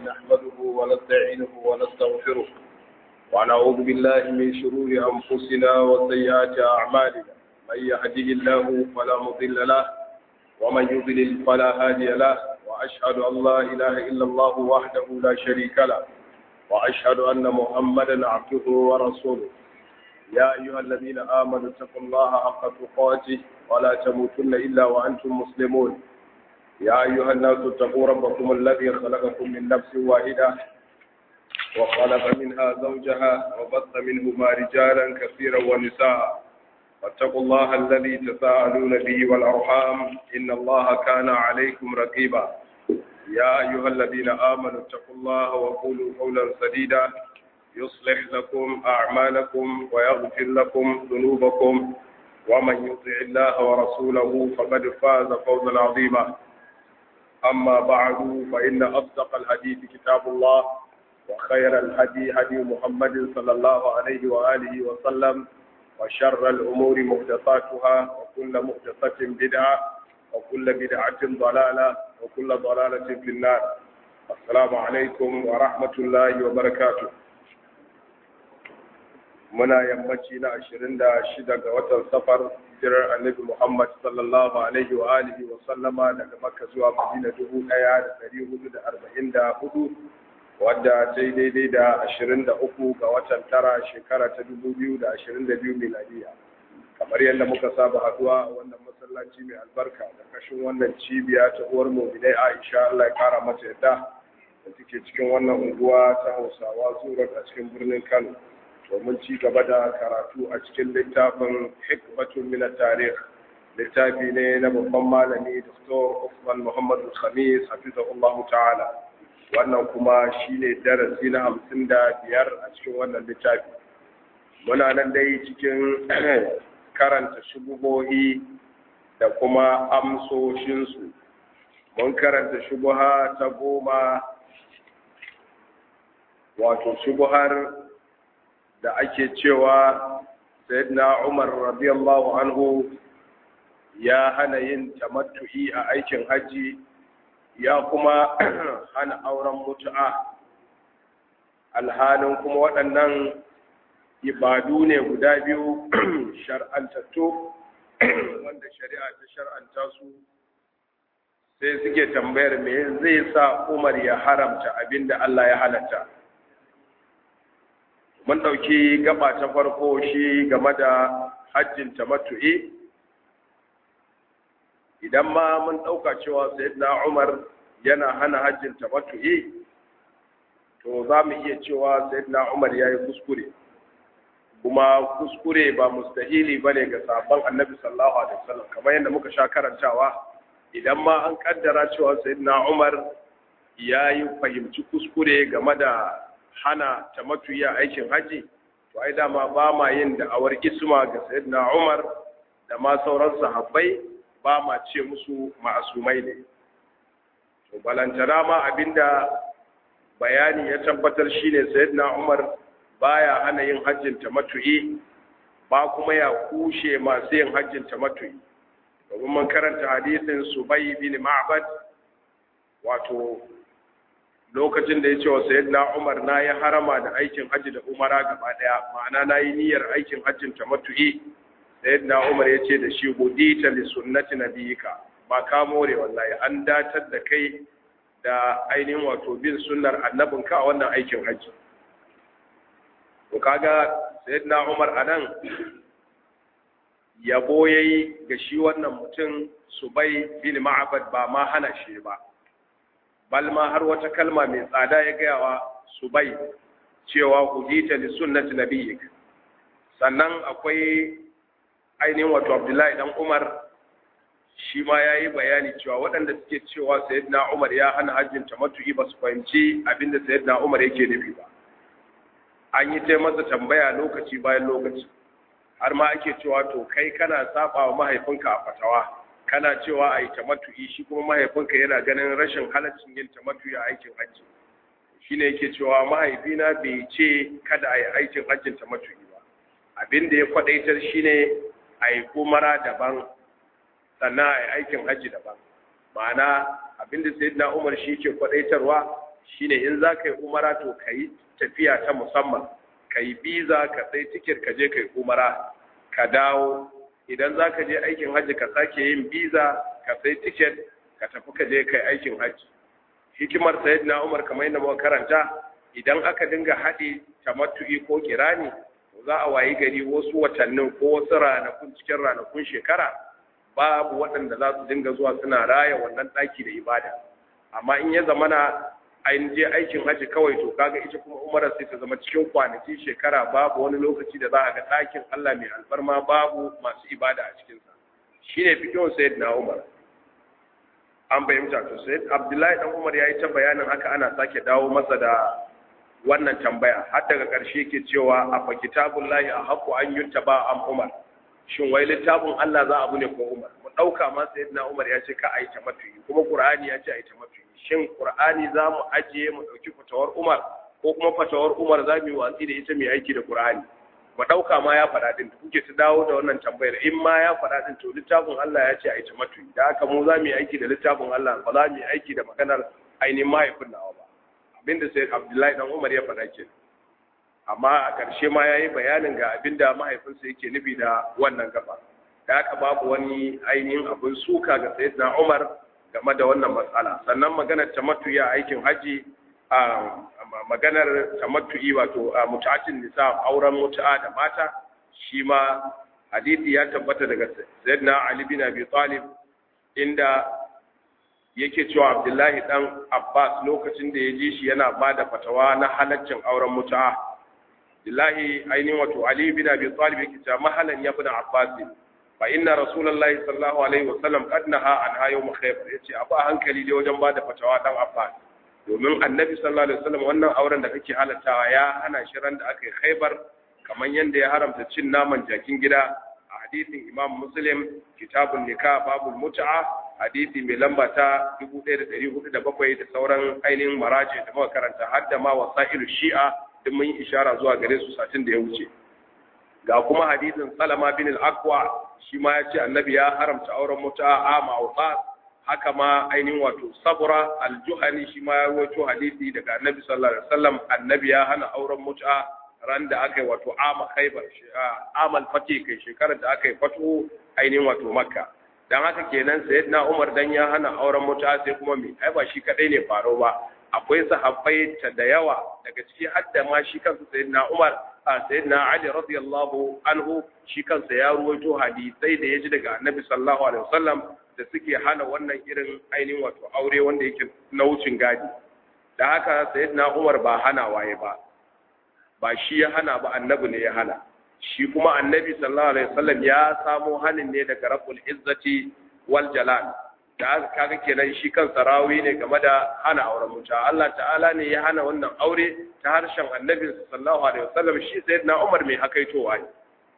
نحمده ونستعينه ونستغفره ونعوذ بالله من شرور أنفسنا وسيئات أعمالنا من يهده الله فلا مضل له ومن يضلل فلا هادي له وأشهد أن لا إله إلا الله وحده لا شريك له وأشهد أن محمدا عبده ورسوله يا أيها الذين آمنوا اتقوا الله حق تقاته ولا تموتن إلا وأنتم مسلمون يا أيها الناس اتقوا ربكم الذي خلقكم من نفس واحدة وخلق منها زوجها وبث منهما رجالا كثيرا ونساء واتقوا الله الذي تساءلون به والأرحام إن الله كان عليكم رقيبا يا أيها الذين آمنوا اتقوا الله وقولوا قولا سديدا يصلح لكم أعمالكم ويغفر لكم ذنوبكم ومن يطع الله ورسوله فقد فاز فوزا عظيما أما بعد فإن أصدق الحديث كتاب الله وخير الهدي هدي محمد صلى الله عليه وآله وسلم وشر الأمور محدثاتها وكل محدثة بدعة وكل بدعة ضلالة وكل ضلالة في النار السلام عليكم ورحمة الله وبركاته muna yammaci na 26 ga watan safar hijirar annabi Muhammad sallallahu alaihi wa alihi wa sallama daga Makka zuwa Madina 1444 wadda ta yi daidai da 23 ga watan tara shekara ta 2022 miladiya kamar yadda muka saba haduwa a wannan masallaci mai albarka da kashin wannan cibiya ta uwar mu'minai Aisha Allah ya kara mata yadda da take cikin wannan unguwa ta Hausawa zuwa a cikin birnin Kano domin ci gaba da karatu a cikin littafin hikmatun min tarikh littafi ne na babban malami Dr. Usman Muhammad Al-Khamis hafizahullahu ta'ala wannan kuma shine darasi na 55 a cikin wannan littafi muna nan dai cikin karanta shubuhohi da kuma amsoshinsu mun karanta shubuha ta 10 wato shubuhar da ake cewa sayyidina Umar radiyallahu anhu ya hana yin tamattu'i a aikin haji ya kuma hana auren mutu'a alhalin kuma waɗannan ibadu ne guda biyu shar'antattu wanda shari'a ta shar'anta su sai suke tambayar me zai sa Umar ya haramta abinda Allah ya halatta mun ɗauki gaba ta farko shi game da hajjin tamattu'i idan ma mun ɗauka cewa sayyidina Umar yana hana hajjin tamattu'i to za mu iya cewa sayyidina Umar ya yi kuskure kuma kuskure ba mustahili ba ne ga sabon annabi sallallahu alaihi wasallam kamar yadda muka sha karantawa idan ma an kaddara cewa sayyidina Umar ya yi fahimci kuskure game da hana tamattu'i a aikin haji to ai dama ba ma yin da'awar isma ga sayyidina Umar da ma sauran sahabbai ba ma ce musu ma'asumai ne to balantana ma abinda bayani ya tabbatar shine sayyidina Umar baya hana yin hajjin tamattu'i ba kuma ya kushe masu yin hajjin tamattu'i domin mun karanta hadisin Subay bin Ma'bad wato lokacin da ya ce wa sayyidina Umar na yi harama da aikin hajji da umara gaba daya ma'ana na yi niyyar aikin hajjin tamattu'i sayyidina Umar ya ce da shi hudita li sunnati nabiyika ba ka more wallahi an datar da kai da ainihin wato bin sunnar annabinka a wannan aikin hajji to kaga sayyidina Umar anan yabo yayi ga shi wannan mutum Subay bin Ma'bad ba ma hana shi ba balma har wata kalma mai tsada ya gaya wa Subay cewa hudita li sunnati nabiyyik sannan akwai ainihin wato Abdullahi dan Umar shi ma yayi bayani cewa waɗanda suke cewa sayyidina Umar ya hana hajjin tamattu'i ba su fahimci abinda sayyidina Umar yake nufi ba an yi ta masa tambaya lokaci bayan lokaci har ma ake cewa to kai kana saba wa mahaifinka a fatawa kana cewa a yi tamattu'i shi kuma mahaifinka yana ganin rashin halaccin yin tamattu'i a aikin hajji shi ne yake cewa mahaifina bai ce kada a yi aikin hajjin tamattu'i ba abin da ya kwadaitar shi ne a yi umara daban sannan a yi aikin hajji daban ma'ana abin da sayyidina Umar shi ke kwadaitarwa shine in za ka yi umara to ka yi tafiya ta musamman, ka yi biza, ka sai tikir ka je ka yi umara ka dawo. Idan za ka je aikin hajji ka sake yin biza, ka sai tiket ka tafi ka je ka yi aikin hajji. Hikimar sayyidina Umar kamar yadda muka karanta, idan aka dinga haɗe tamattu'i ko kirani, za a wayi gari wasu watannin ko wasu ranakun cikin ranakun shekara babu waɗanda za su dinga zuwa suna raya wannan ɗaki da ibada. Amma in ya zamana an je aikin hajji kawai, to kaga ita kuma umara sai ta zama cikin kwanaki shekara babu wani lokaci da za a ga ɗakin Allah mai alfarma babu masu ibada a cikinsa. Shine fikihun sayyidina Umar. An fahimta to sai Abdullahi dan Umar ya yi ta bayanin haka, ana sake dawo masa da wannan tambaya har daga ƙarshe ke cewa a fa kitabullahi a haƙu an yuttaba am Umar, shin wai littafin Allah za a bu ne ko Umar? Mu ɗauka ma sayyidina Umar ya ce ka a yi tamattu'i, kuma Qur'ani ya ce a yi tamattu'i. Shin Qur'ani za mu ajiye mu ɗauki fatawar Umar, ko kuma fatawar Umar za mu yi watsi da ita mai aiki da Qur'ani? Mu ɗauka ma ya faɗa din, kuke ta dawo da wannan tambayar, in ma ya faɗa din to littafin Allah ya ce a yi tamattu'i, da haka mu za mu yi aiki da littafin Allah, ba za mu yi aiki da maganar ainihin mahaifin nawa ba. Abinda sai Abdullahi dan Umar ya faɗa ke. Amma a ƙarshe ma ya yi bayanin ga abinda mahaifinsa yake nufi da wannan gaba. Da haka babu wani ainihin abin suka ga sayyidina Umar game da wannan matsala. Sannan maganar tamattu'i a aikin haji, maganar tamattu'i wato mutu'atin nisa, auren mutu'a da mata, shi ma hadisi ya tabbata daga sayyidina Ali bin Abi Talib, inda yake cewa Abdullahi dan Abbas lokacin da ya ji shi yana ba da fatawa na halaccin auren mutu'a. Abdullahi ainihin wato Ali bin Abi Talib yake cewa mahalan ya bin Abbas, fa inna Rasulullahi sallallahu alaihi wasallam qad naha an hayu Khaybar. Yace a ba hankali dai wajen ba da fatawa dan Abbas, domin Annabi sallallahu alaihi wasallam wannan auren da kake halattawa ya hana shi ran da aka yi Khaybar, kamar yanda ya haramta cin naman jakin gida a hadisin Imam Muslim, kitabun nikah babul mut'a, hadisi mai lamba ta 1407 da sauran ainihin maraji da muka karanta, har da ma wasailu shi'a duk mun yi ishara zuwa gare su satin da ya wuce. Ga kuma hadisin Salama bin al-Aqwa, shi ma ya ce Annabi ya haramta auren mutu'a a ma'uqat. Haka ma ainihin wato Sabra al-Juhani shi ma ya rawaito hadisi daga Annabi sallallahu alaihi wasallam, Annabi ya hana auren mutu'a ran da aka yi wato ama Khaybar, amal fati kai shekarar da aka yi fatu ainihin wato Makka. Dan haka kenan sayyidina Umar dan ya hana auren mutu'a sai kuma me, ai ba shi kadai ne faro ba, akwai sahabbai ta da yawa daga ciki har da ma shi kansa sayyidina Umar, sayyidina Ali radiyallahu anhu shi kansa ya ruwaito hadisai da yaji daga Annabi sallallahu alaihi wasallam da suke hana wannan irin ainihin wato aure wanda yake na wucin gadi. Da haka sayyidina Umar ba hana waye ba shi ya hana ba, Annabi ne ya hana. Shi kuma Annabi sallallahu alaihi wasallam ya samo hanin ne daga Rabbul Izzati wal Jalal. Da haka kaga kenan shi kansa rawi ne game da hana auren mutu'a. Allah ta'ala ne ya hana wannan aure ta harshen Annabi sallallahu alaihi wasallam, shi sayyidina Umar mai hakaitowa ne.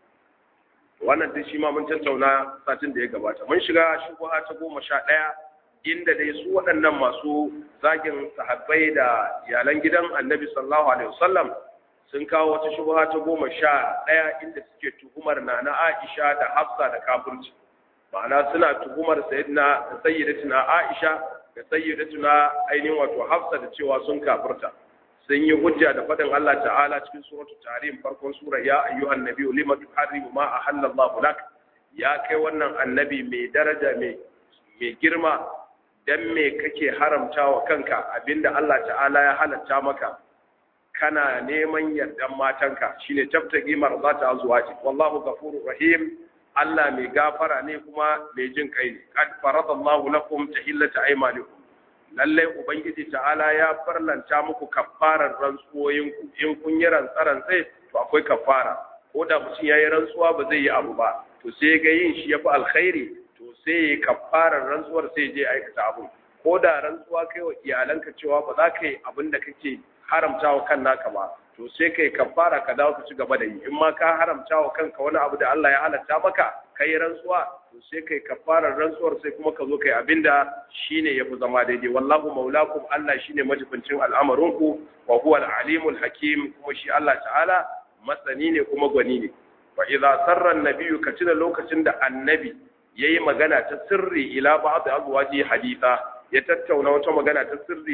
Wannan dai shi ma mun tattauna satin da ya gabata. Mun shiga shubha ta 11 inda dai su waɗannan masu zagin sahabbai da iyalan gidan Annabi sallallahu alaihi wasallam sun kawo wata shubha ta 11 inda suke tuhumar Nana Aisha da Hafsa da kafirci. Ma'ana suna tuhumar sayyidatuna Aisha da sayyidatuna ainihin wato Hafsa da cewa sun kafirta. Sun yi hujja da faɗin Allah ta'ala cikin suratul Tahrim farkon sura, ya ayyuhan nabiyyu lima tuharrimu ma ahallallahu lak, ya kai wannan annabi mai daraja mai girma, dan me kake haramtawa kanka abinda Allah ta'ala ya halatta maka, kana neman yardan matanka, shine tabtagi marzata azwaji, wallahu ghafurur rahim, Allah mai gafara ne kuma mai jin kai ne. Qad faradallahu lakum tahillata aymanikum, lallai ubangiji ta'ala ya farlanta muku kafarar rantsuwoyinku. In kun yi rantsarantse to akwai kafara, ko da mutum ya yi rantsuwa ba zai yi abu ba, to sai ga yin shi ya fi alkhairi, to sai ya kafarar rantsuwar sai je aikata abu. Ko da rantsuwa kai wa iyalanka cewa ba za ka yi abin da kake haramta wa kan naka ba, to sai kai kafara ka dawo ka ci gaba da yi. In ma ka haramta wa kanka wani abu da Allah ya halatta maka, kai rantsuwa, to sai kai kafarar rantsuwar sai kuma ka zo kai abinda shine yafi zama daidai. Wallahu maulakum, Allah shine majibincin al'amarinku, wa huwa al-alimul hakim, kuma shi Allah ta'ala masani ne kuma gwani ne. Wa idza sarra an-nabiyyu, ka tuna lokacin da annabi yayi magana ta sirri ila ba'd azwaji haditha, ya tattauna wata magana ta sirri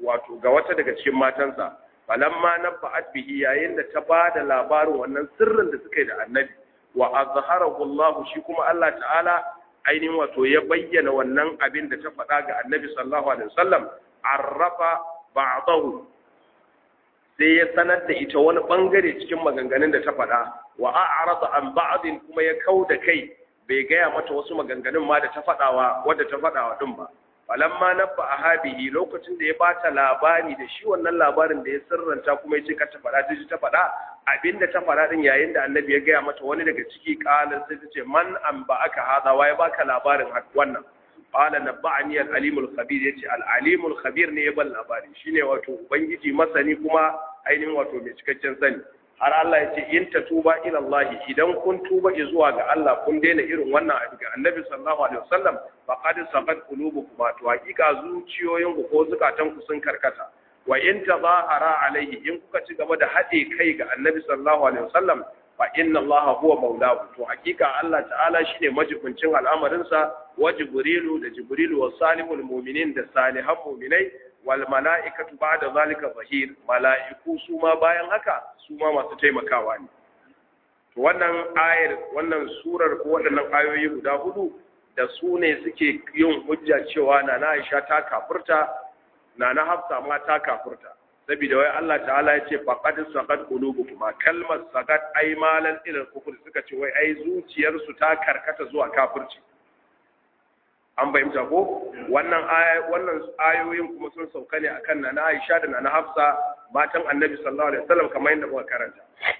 wato ga wata daga cikin matansa falamma nabba'at bihi yayin da ta bada labarin wannan sirrin da suka yi da annabi wa azharahu Allah shi kuma Allah ta'ala ainihin wato ya bayyana wannan abin da ta faɗa ga annabi sallallahu alaihi wasallam arrafa ba'dahu sai ya sanar da ita wani bangare cikin maganganun da ta faɗa wa a'rada an ba'din kuma ya kauda kai bai gaya mata wasu maganganun ma da ta faɗawa wadda ta faɗawa din ba falamma nabba ahabihi lokacin da ya bata labari da shi wannan labarin da ya sirranta kuma yace ka ta faɗa ta ji ta faɗa abinda ta faɗa din yayin da annabi ya gaya mata wani daga ciki qalan sai ta ce man an ba aka hada wa ya baka labarin wannan qala nabba'ani al-alimul khabir yace al-alimul khabir ne ya ban labari shine wato ubangiji masani kuma ainihin wato mai cikakken sani har Allah ya ce in tatuba ila Allah idan kun tuba zuwa ga Allah kun daina irin wannan abu ga Annabi sallallahu alaihi wasallam faqad saqat qulubukum to hakika zuciyoyin ku ko zukatan ku sun karkata wa in tazahara alaihi in kuka ci gaba da hade kai ga Annabi sallallahu alaihi wasallam fa inna Allah huwa maulahu to hakika Allah ta'ala shine majibincin al'amarin sa wa jibrilu da jibrilu wa salihul mu'minin da salihan mu'minai wal mala'ikatu ba'da zalika zahir mala'iku su ma bayan haka su ma masu taimakawa ne to wannan ayar wannan surar ko waɗannan ayoyi guda hudu da su ne suke yin hujja cewa nana Aisha ta kafirta nana Hafsa ma ta kafirta saboda wai Allah ta'ala ya ce faqad saqat qulubukum kalmar saqat ay malan ila kufur suka ce wai ai zuciyarsu ta karkata zuwa kafirci an bayyana ko wannan ayoyin kuma sun sauka ne akan nana Aisha da nana Hafsa matan Annabi sallallahu alaihi wasallam kamar yadda muka karanta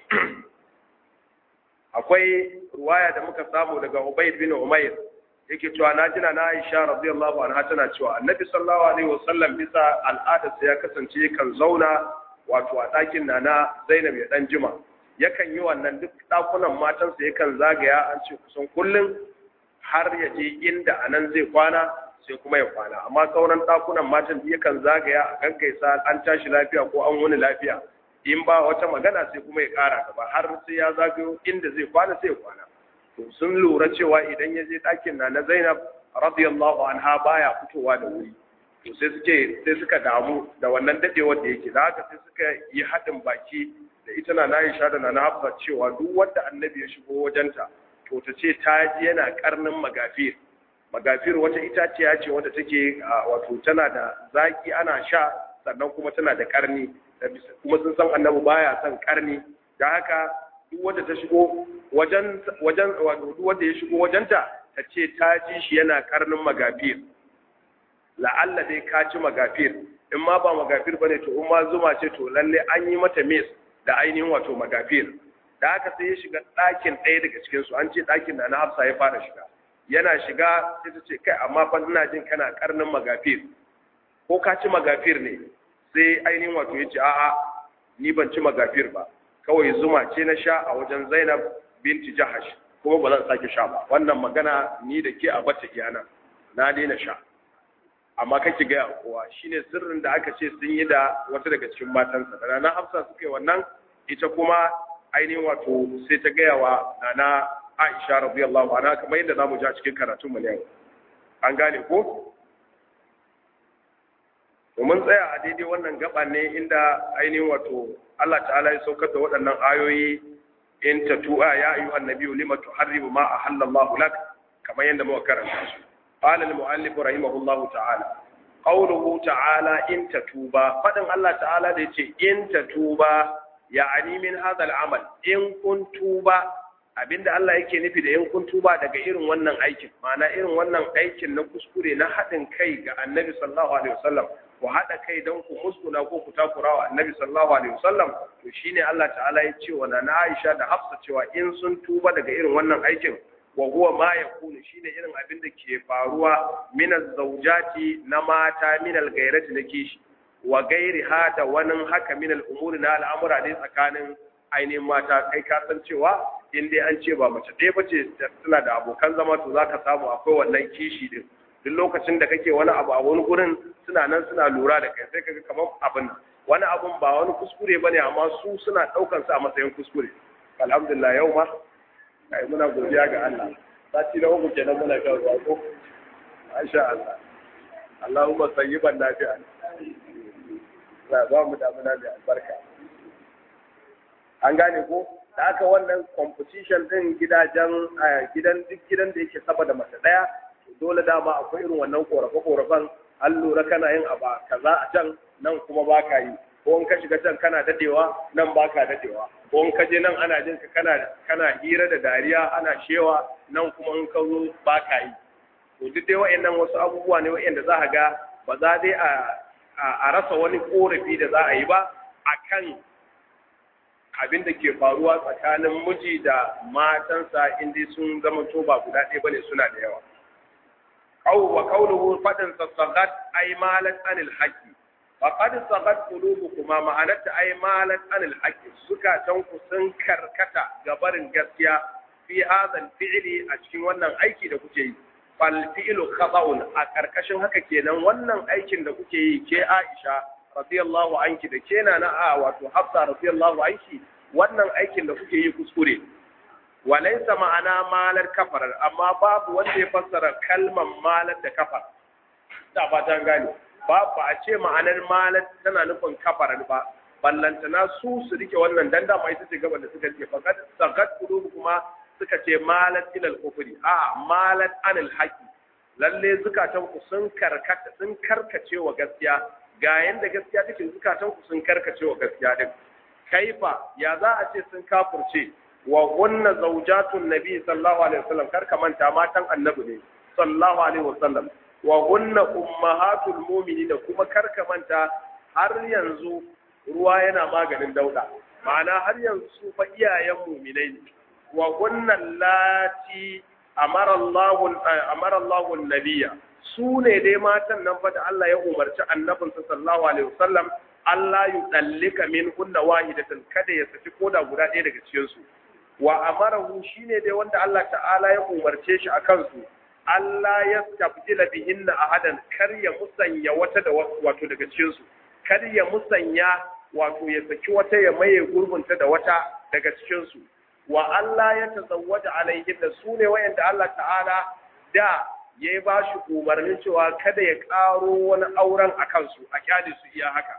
akwai ruwaya da muka samu daga Ubayd bin Umayr yake cewa na jina na Aisha radiyallahu anha tana cewa Annabi sallallahu alaihi wasallam bisa al'adarsa ya kasance kan zauna wato a ɗakin nana Zainab ya dan jima yakan yi wannan duk ɗakunan matansa yakan zagaya an ce kusan kullum har ya je inda anan zai kwana sai kuma ya kwana amma sauran ɗakunan matan yakan zagaya a gaggaisa an tashi lafiya ko an wuni lafiya in ba wata magana sai kuma ya ƙara gaba har sai ya zagayo inda zai kwana sai ya kwana to sun lura cewa idan ya je ɗakin na Zainab radiyallahu anha baya fitowa da wuri to sai suka damu da wannan dadewar da yake da haka sai suka yi haɗin baki da ita na Aisha da na Hafsa cewa duk wanda annabi ya shigo wajenta to ta ce ta ji yana karnin magafir wata itaciya ce wadda take wato tana da zaki ana sha sannan kuma tana da karni kuma sun san annabi baya son karni da haka duk wanda ta shigo wajen wato duk wanda ya shigo wajenta ta ce ta ji shi yana karnin magafir la'alla dai ka ci magafir in ma ba magafir bane to in ma zuma ce to lalle an yi mata mes da ainihin wato magafir da haka sai ya shiga ɗakin ɗaya daga cikinsu an ce ɗakin da na Hafsa ya fara shiga yana shiga sai ta ce kai amma fa ina jin kana karnin magafir ko ka ci magafir ne sai ainihin wato ya ce a'a ni ban ci magafir ba kawai zuma ce na sha a wajen Zainab binti Jahash kuma ba zan sake sha ba wannan magana ni da ke a bata iyana na daina sha amma kake ga kowa shine sirrin da aka ce sun yi da wata daga cikin matansa da na Hafsa suka yi wannan ita kuma ainihin wato sai ta gaya wa nana Aisha radiyallahu anha kamar yadda zamu ji a cikin karatun mu ne an gane ko mun tsaya a daidai wannan gaba ne inda ainihin wato Allah ta'ala ya saukar da waɗannan ayoyi in tatu'a ya ayyuhan nabiyyu lima tuharrimu ma ahallallahu lak kamar yadda muka karanta su qala al-mu'allif rahimahullahu ta'ala qawluhu ta'ala in tatuba fadin Allah ta'ala da yace in tatuba ya'ani min hadha al-amal in kun tuba abinda Allah yake nufi da in kun tuba daga irin wannan aikin ma'ana irin wannan aikin na kuskure na haɗin kai ga Annabi sallallahu alaihi wasallam ku haɗa kai don ku muskuna ko ku takura wa Annabi sallallahu alaihi wasallam to shine Allah ta'ala ya ce wa Nana Aisha da Hafsa cewa in sun tuba daga irin wannan aikin wa huwa ma yakunu shine irin abin da ke faruwa min az-zawjati na mata min al-ghairati na kishi wa gairiha da wani haka min al-umuri na al'amura ne tsakanin ainihin mata kai ka san cewa in dai an ce ba mace ɗaya bace tana da abokan zama to zaka samu akwai wannan kishi din duk lokacin da kake wani abu a wani gurin suna nan suna lura da kai sai kaga kamar abin wani abun ba wani kuskure bane amma su suna daukan sa a matsayin kuskure alhamdulillah yau ma kai muna godiya ga Allah sati na uku kenan muna kan ruwa ko masha Allah Allahumma sayyiban nafi'an ba mu damuna mai albarka. An gane ko? Da aka wannan competition din gidan duk gidan da yake saba da mace daya dole dama akwai irin wannan korafe-korafen an lura kana yin abu kaza a can nan kuma baka yi, ko in ka shiga can kana dadewa nan baka dadewa, ko in ka je nan ana jin ka kana hira da dariya ana shewa nan kuma in ka zo baka yi. To duk dai wa'annan wasu abubuwa ne wa'anda za a ga ba za dai a rasa wani korafi da za a yi ba akan abin da ke faruwa tsakanin miji da matansa inda sun zama to ba guda ɗaya bane, suna da yawa. Wa qawluhu fadan sagat ay malat anil haqqi faqad sagat qulubukuma ma'anat ay malat anil haqqi, zukatan ku sun karkata ga barin gaskiya fi hadha fi'li a cikin wannan aiki da kuke yi. Fal fi'lu khata'un, a karkashin haka kenan wannan aikin da kuke yi ke Aisha radiyallahu anki da kena na wato Hafsa radiyallahu anki, wannan aikin da kuke yi kuskure. Walaysa ma'ana malar kafar, amma babu wanda ya fassara kalmar malar da kafar. Da fatan gane, babu a ce ma'anar malar tana nufin kafar ba, ballantana su rike wannan dan da mai tace gaban da suka ce fakat sakat qulubu kuma suka ce malat ilal kufri, malat anil haqi, lalle zukatan ku sun karkace wa gaskiya, ga yanda gaskiya take zukatan ku sun karkace wa gaskiya din. Kaifa ya za a ce sun kafurce wa kunna zawjatun nabi sallallahu alaihi wasallam, kar ka manta matan annabi ne sallallahu alaihi wasallam, wa kunna ummahatul mu'minin, kuma kar ka manta har yanzu ruwa yana maganin dauda, ma'ana har yanzu su fa iyayen mu'minai ne. wa kunna lati amara Allahu an-nabiyya, su ne dai matan nan fa da Allah ya umarci annabinsa sallallahu alaihi wasallam Allah ya dallika min kunna wahidatan, kada ya saki koda guda ɗaya daga cikin su. Wa amarahu, shine dai wanda Allah ta'ala ya umarce shi akan su, Allah ya tabdila bihinna ahadan, kar ya musanya wata da wato daga cikin su, kar ya musanya wato ya saki wata ya maye gurbinta da wata daga cikin su. Wa Allah ya tazawwaja alaihin, da su ne wayanda Allah ta'ala da ya ba shi umarnin cewa kada ya ƙaro wani auren a kansu, a kyale su iya haka.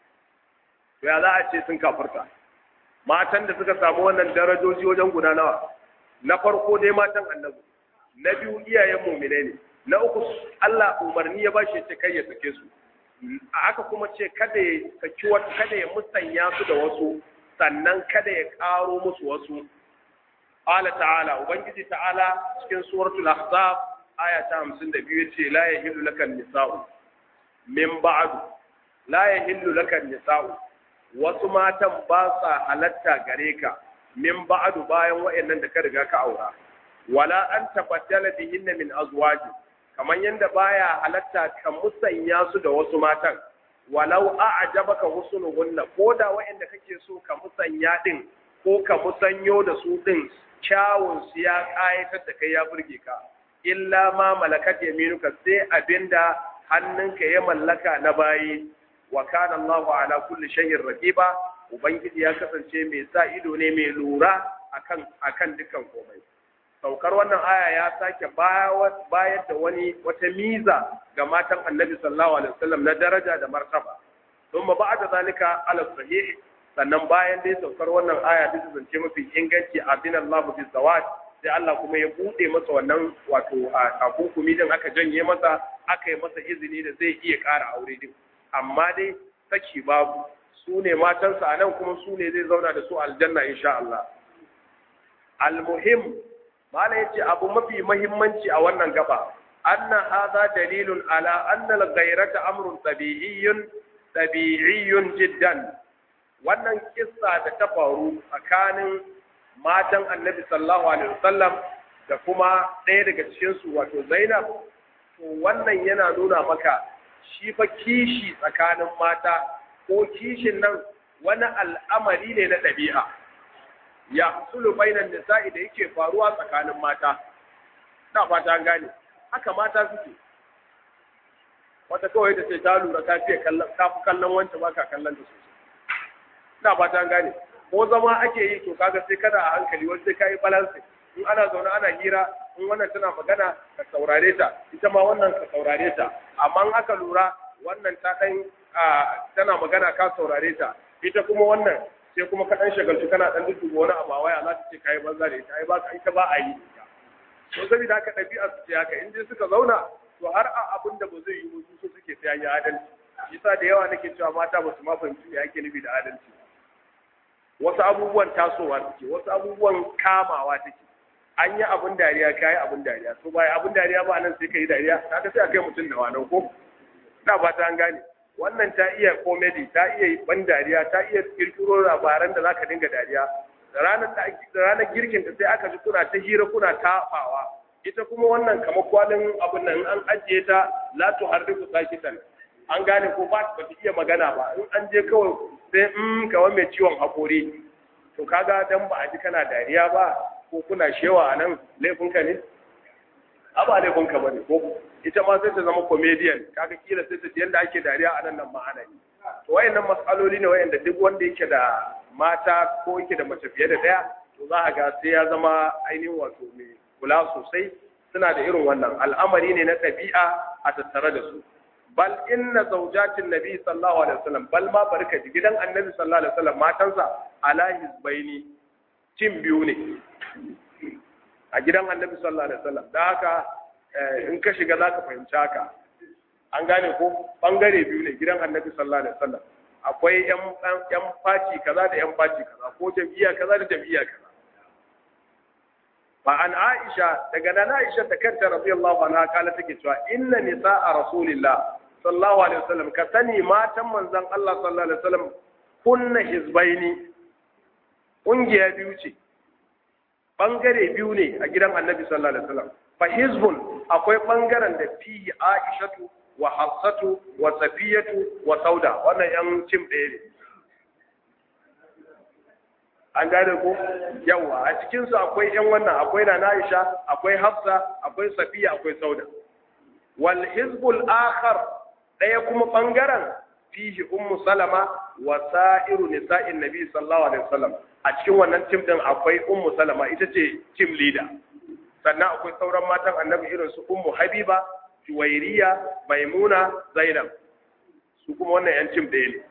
Ya za a ce sun kafarta. Matan da suka samu wannan darajoji wajen guda nawa? Na farko dai matan annabi, na biyu iyayen mu'minai ne, na uku Allah umarni ya ba shi ce kai ya sake su. Aka kuma ce kada ya saki wata, kada ya musanya su da wasu, sannan kada ya ƙaro musu wasu. Allah ta'ala, Ubangiji ta'ala cikin suratul Ahzab aya ta 52 yace la yahillu lakan nisa'u min ba'du, la yahillu lakan nisa'u, wasu matan ba sa halatta gare ka min ba'du bayan wayannan da ka riga ka aura, wala an tabaddala bihinna min azwaji, kaman yanda baya halatta ka musanya su da wasu matan, walau a'jabaka husnuhunna, ko da wayanda kake so ka musanya din ko ka musanyo da su din kyawun su ya kayatar da kai ya burge ka, illa ma malakat yaminuka, sai abinda hannunka ya mallaka na bayi. Wa kana Allahu ala kulli shay'in raqiba, ubangiji ya kasance mai sa ido ne, mai lura akan dukan komai. Saukar wannan aya ya sake bayar da wata miza ga matan Annabi sallallahu alaihi wasallam na daraja da martaba. Thumma ba'da zalika ala sahih, sannan bayan dai saukar wannan aya duk zance mafi inganci abinallahu bi zawaj, sai Allah kuma ya bude masa wannan wato hukumi din, aka janye masa, aka yi masa izini da zai iya ƙara aure din, amma dai saki babu. Su ne matansa a nan, kuma su ne zai zauna da su aljanna insha Allah. Almuhim, mala yace abu mafi muhimmanci a wannan gaba, anna hadha dalilun ala anna al-ghayrata amrun tabi'iyyun jiddan. Wannan kissa da ta faru tsakanin matan Annabi sallallahu alaihi wasallam da kuma ɗaya daga cikin su wato Zainab, to wannan yana nuna maka shi fa kishi tsakanin mata, ko kishin nan wani al'amari ne na ɗabi'a ya sulu bainan nisa'i da yake faruwa tsakanin mata. Na fata an gane, haka mata suke. Wata kawai ta ce ta lura ta fi kallon wancan, ba ka kallon da sosai. Na fata an gane, ko zama ake yi to kaga sai kada a hankali, wani sai ka yi balance. In ana zaune ana hira, in wannan tana magana ka saurare ta, ita ma wannan ka saurare ta. Amma in aka lura wannan ta ɗan tana magana ka saurare ta, ita kuma wannan sai kuma ka dan shagaltu kana dan dudugo wani abu a waya za ta ce kai banza da ita, ai ba ka ita ba a yi ita. To saboda haka ɗabi'a su ce haka, in dai suka zauna to har a abin da ba zai yi musu so suke sai an yi adalci. Yasa da yawa nake cewa mata ba su ma fahimci me ake nufi da adalci. Wasu abubuwan tasowa take, wasu abubuwan kamawa take. An yi abin dariya ka yi abin dariya, to ba abin dariya ba nan sai ka yi dariya, kaga sai a kai mutum da wannan ko? Na ba ta an gane. Wannan ta iya komedi, ta iya ban dariya, ta iya kirkiro labaran da zaka dinga dariya. Da ranar girkin ta sai aka ji kuna ta hira kuna tafawa. Ita kuma wannan kamar kwalin abin nan an ajiye ta la tuharriku sakitan. An gane ko ba ta iya magana ba, in an je kawai sai kawai mai ciwon haƙori. To kaga dan ba a ji kana dariya ba ko kuna shewa a nan laifinka ne? Aba laifinka ba ne ko? Ita ma sai ta zama comedian, kaga kila sai ta yanda ake dariya a nan ma'ana ne. To wayannan matsaloli ne wayanda duk wanda yake da mata ko yake da mace fiye da daya, to za a ga sai ya zama ainihin wato mai kula sosai. Suna da irin wannan al'amari ne na ɗabi'a a tattare da su. Bal inna zawjatin nabi sallallahu alaihi wasallam, bal ma barka ji gidan annabi sallallahu alaihi wasallam matansa ala hizbaini, tim biyu ne a gidan annabi sallallahu alaihi wasallam. Da haka in ka shiga za ka fahimci haka. An gane ko bangare biyu ne gidan annabi sallallahu alaihi wasallam. Akwai yan faci kaza da yan faci kaza, ko jam'iyya kaza da jam'iyya kaza. Fa an Aisha, daga nan Aisha ta kanta radiyallahu anha kala take cewa inna nisaa rasulillah sallallahu alaihi wasallam, ka sani matan manzon Allah sallallahu alaihi wasallam kunna hizbaini, kungiya biyu ce, bangare biyu ne a gidan annabi sallallahu alaihi wasallam. Fa hizbun, akwai bangaren da fihi Aishatu wa Hafsatu wa Safiyatu wa Sauda, wannan yan cim ɗaya ne. An gane ko? Yawa, a cikin su akwai yan wannan, akwai na Aisha, akwai Hafsa, akwai Safiya, akwai Sauda. Wal hizbul akhar, ɗaya kuma bangaren fihi Ummu Salama wa sa'iru nisa'in Nabi sallallahu alaihi wasallam. A cikin wannan tim din akwai Ummu Salama, ita ce team leader. Sannan akwai sauran matan annabi irin su Ummu Habiba, Juwairiya, Maimuna, Zainab. Su kuma wannan yan tim ɗaya ne.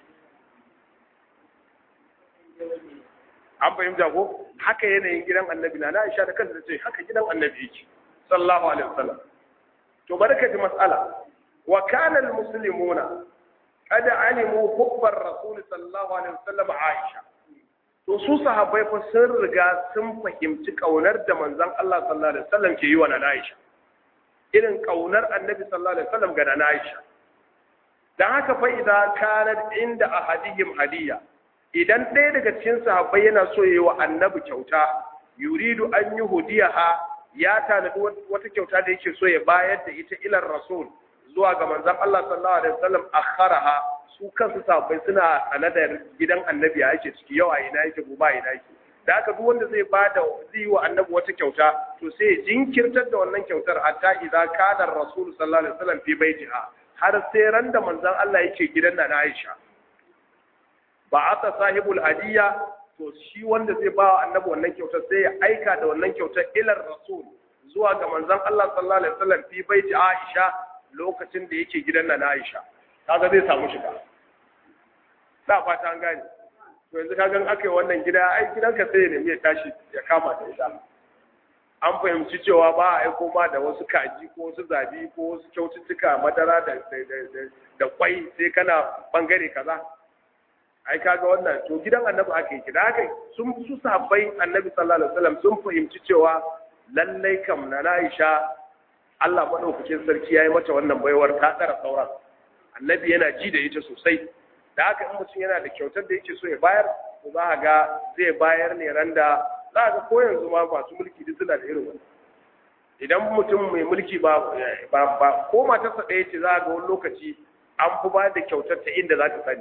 An fahimta ko? Haka yanayin gidan annabi na Aisha da kanta ce haka gidan annabi yake sallallahu alaihi wasallam. To barka ji mas'ala. Wa kana al-muslimuna qad alimu hubbar rasul sallallahu alaihi wasallam Aisha. To su sahabbai fa sun riga sun fahimci kaunar da manzon Allah sallallahu alaihi wasallam ke yi wa Aisha. Irin kaunar annabi sallallahu alaihi wasallam ga Aisha. Dan haka fa idza kanat inda ahadihim hadiyya, idan ɗaya daga cikin sahabbai yana so yayi wa annabi kyauta, yuridu an yuhdiyaha, ya tanadi wata kyauta da yake so ya bayar da ita ilar rasul zuwa ga manzon Allah sallallahu alaihi wasallam, akharaha, su kansu sahabbai suna sanadar gidan annabi ya yake ciki, yau a ina yake gobe a ina yake. Da haka duk wanda zai yi wa annabi wata kyauta, to sai ya jinkirtar da wannan kyautar hatta idza kana rasul sallallahu alaihi wasallam fi baitiha, har sai ran da manzon Allah yake gidan na Aisha. Ba aka sahibul hadiyya, to shi wanda zai ba wa annabi wannan kyautar sai ya aika da wannan kyautar ilar rasul zuwa ga manzon Allah sallallahu alaihi wasallam fi baiti Aisha, lokacin da yake gidan na Aisha. Kaga zai samu shiga. Da fata an gane. To yanzu kaga aka yi wannan gida, ai gidanka sai ya nemi ya tashi ya kama da ita. An fahimci cewa ba a aiko ma da wasu kaji ko wasu zabi ko wasu kyaututtuka, madara da kwai sai kana bangare kaza. Ai kaga wannan to gidan annabi aka yi da haka sun su sahabbai annabi sallallahu alaihi wasallam sun fahimci cewa lallai kam na Aisha Allah madaukakin sarki yayi mata wannan baiwar ta tsara sauran. Annabi yana ji da ita sosai. Da haka in mutum yana da kyautar da yake so ya bayar, to za ka ga zai bayar ne randa, za ka ga ko yanzu ma masu mulki duk suna da irin wannan. Idan mutum mai mulki ba ko matarsa ɗaya ce, za ka ga wani lokaci an fi ba da kyautar ta inda za ta sani.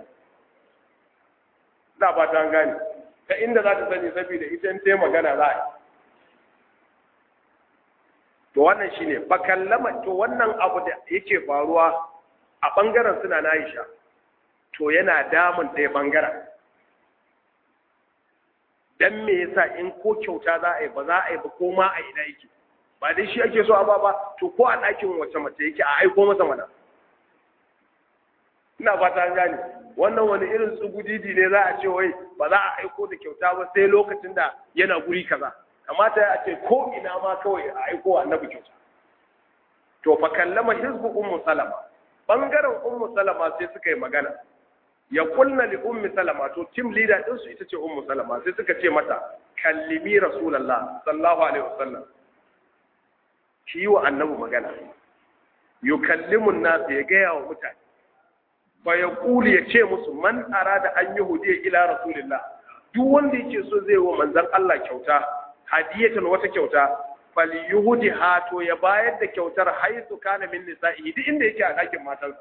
Da ba ta gane ta inda za ta sani, saboda ita in ta magana za a yi. To wannan shine bakallama, to wannan abu da yake faruwa a bangaren suna na Aisha, to yana damun ɗaya bangaren. Dan me yasa in ko kyauta za a yi ba za a yi ba, ko ma a ina yake ba dai shi ake so a ba, to ko a ɗakin wace mace yake a aiko masa mana. ina fata an gane wannan wani irin tsugudidi ne za a ce wai ba za a aiko da kyauta ba sai lokacin da yana guri kaza kamata a ce ko ina ma kawai a aiko wa annabi kyauta to fa kallama hizbu ummu salama bangaren ummu salama sai suka yi magana ya kulna li ummi salama to team leader din su ita ce ummu salama sai suka ce mata kallimi rasulullah sallallahu alaihi wasallam ki wa annabi magana yukallimu an-nas ya ga yawa mutane fa yaqulu ya ce musu man arada an yuhdi ila rasulillah duk wanda yake so zai wa manzon Allah kyauta hadiyatan wata kyauta falyuhdi hato ya bayar da kyautar haitu kana min nisa'i duk inda yake a dakin matarsa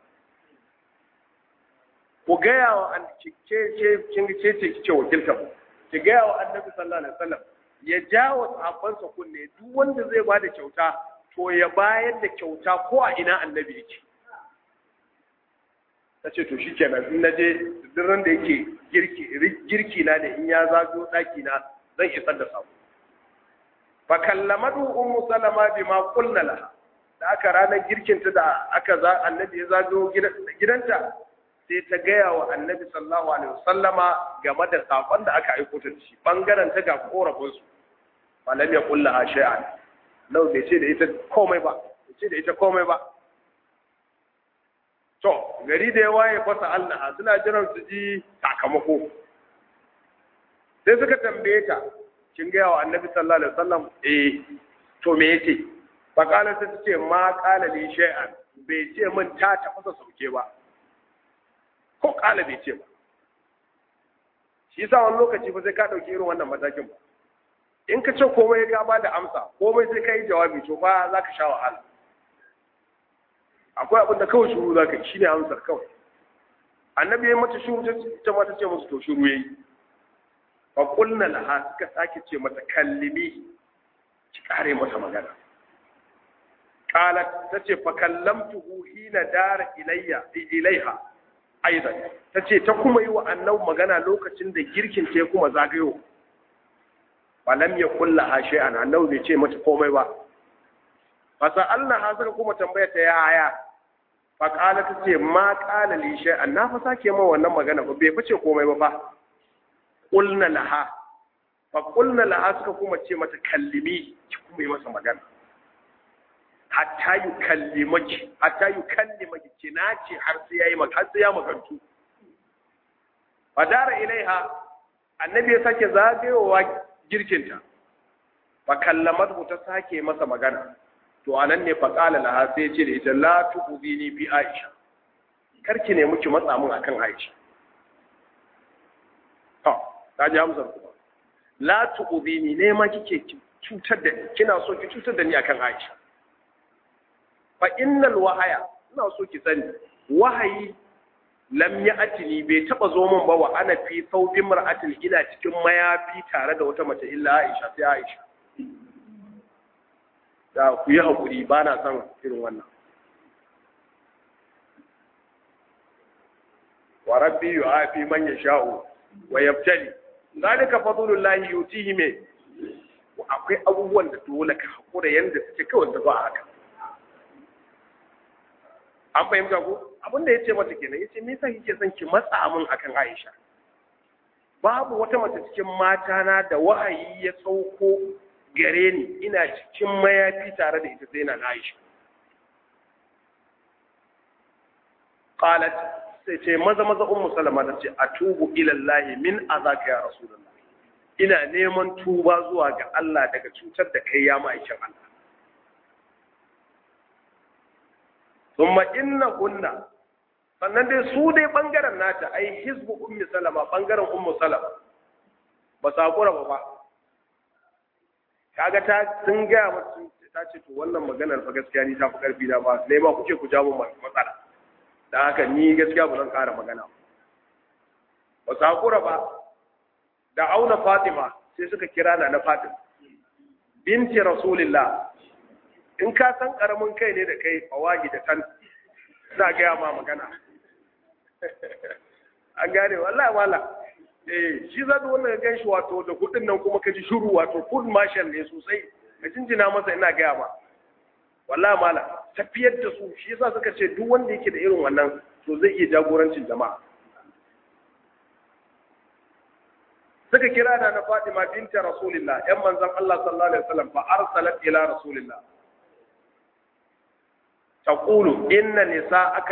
ku gaya wa an ce wakilta ku ki gaya wa annabi sallallahu alaihi wasallam ya jawo sahabbansa kunne duk wanda zai ba da kyauta to ya bayar da kyauta ko a ina annabi yake tace to shikenan in naje duk ran da yake girki na ne in ya zago daki na zan isar da sako fa kallamatu ummu salama bima qulna laha da aka ranar girkinta da aka annabi ya zago gidanta sai ta gaya wa annabi sallallahu alaihi wasallama game da sakon da aka aiko ta shi bangaren ta ga korafin su malam ya kulla shay'an lau bai ce da ita komai ba to gari da ya waye fasa Allah suna jiran su ji sakamako sai suka tambaye ta kin gaya wa annabi sallallahu alaihi wasallam to me yace fa kana ta ce ma qala li shay'an bai ce min ta tafasa sauke ba ko kala bai ce ba shi yasa wani lokaci ba sai ka dauki irin wannan matakin ba in ka ce komai ka ba da amsa komai sai ka yi jawabi to fa za ka sha wahala akwai abin da kawai shuru za ka yi shi ne amsar kawai annabi ya mata shuru ta mata ce musu to shuru ya yi fa kulna laha suka sake ce mata kallimi ki kare mata magana qalat tace fa kallamtuhu hina dara ilaiha aidan tace ta kuma yi wa annabi magana lokacin da girkin ta kuma zagayo falam yakul laha shay'an annabi bai ce mata komai ba fa sa'alna hazaka kuma tambaya ta yaya fa qala tace ma qala li shay'an na fa sake ma wannan magana ba bai fice komai ba fa qulna laha fa qulna laha suka kuma ce mata kallimi ki kuma yi masa magana hatta yukallimaki kinace har sai yayi maka har sai ya makantu fadara ilaiha annabi ya sake zagayowa girkinta fa kallamatu ta sake masa magana to anan ne fa qala laha sai ce da ita la tuqdini bi aisha karki ne muki matsa mun akan aisha to kaji hamzar ku la tuqdini ne ma kike cutar da ni kina so ki cutar da ni akan aisha fa innal wahaya ina so ki sani wahayi lam ya'tini bai taba zo min ba wa ana fi thawbi mar'atin ila cikin mayafi tare da wata mace illa Aisha sai Aisha da ku yi hakuri ba na son irin wannan wa rabbi yu'afi man yasha'u wa yabtali zalika fadlullahi yutihi me akwai abubuwan da dole ka hakura yanda suke kawai da ba haka an fahimta ko abin da yace mata kenan yace me yasa kike son ki matsa min akan Aisha babu wata mace cikin mata na da wahayi ya sauko gare ni ina cikin mayafi tare da ita sai na Aisha qalat sai ce maza ummu salama ta ce atubu ila Allah min azaka ya rasulullah ina neman tuba zuwa ga Allah daga cutar da kai ya ma'aikin Allah thumma innahunna sannan dai su dai bangaren nata ai hizbu ummi salama bangaren ummu salama ba sakura ba kaga ta sun ga mutum ta ce to wannan maganar fa gaskiya ni ta fi karfi da ba sai ma kuke ku jawo matsala dan haka ni gaskiya ba zan ƙara magana ba sakura ba da auna Fatima sai suka kira na Fatima binti rasulillah in ka san karamin kai ne da kai fawahi da tan za ga ma magana an gane wallahi wala shi zan wannan gan shi wato da kudin nan kuma kaji shiru wato food marshal ne sosai ka jinjina masa ina ga ma wallahi mala tafiyar da su. Shi yasa suka ce duk wanda yake da irin wannan to zai iya jagorancin jama'a. suka kira da na Fatima binta Rasulillah ‘yan manzan Allah sallallahu Alaihi wasallam fa arsalat ila Rasulillah. Taqulu inna nisa'aka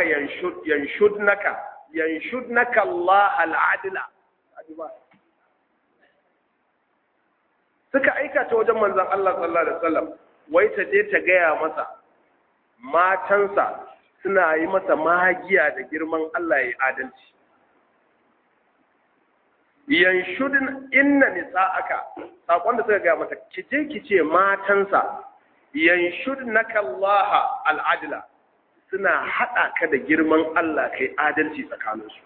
yanshudnaka Allah al'adila. Suka aika ta wajen manzan Allah sallallahu Alaihi wasallam wai ta je ta gaya masa matansa suna yi masa magiya da girman Allah ya yi adalci. Yanshudin inna nisa'aka, sakon da suka gaya mata kice matansa yanshudnaka Allah al'adila, suna hada ka da girman Allah kai adalci tsakaninsu.